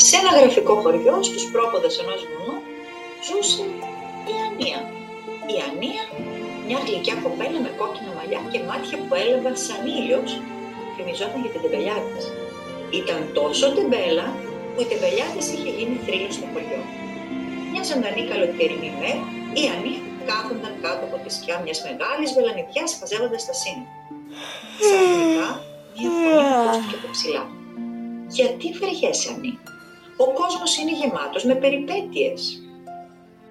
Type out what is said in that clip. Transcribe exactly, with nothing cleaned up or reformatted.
Σε ένα γραφικό χωριό, στους πρόποδες ενός βουνού, ζούσε η Ανία. Η Ανία, μια γλυκιά κοπέλα με κόκκινα μαλλιά και μάτια που έλαβαν σαν ήλιος, θυμιζόταν για την τεμπελιά της. Ήταν τόσο τεμπέλα που η τεμπελιά της είχε γίνει θρύλος στο χωριό. Μια ζωντανή καλοκαιρινή μέρα, η Ανία κάθονταν κάτω από τη σκιά μιας μεγάλης βελανιδιάς χαζεύοντας τα σύννεφα. Ξαφνικά, μια φωνή ακούστηκε από ψηλά. «Γιατί βαριέσαι, Ανή? Ο κόσμος είναι γεμάτος με περιπέτειες».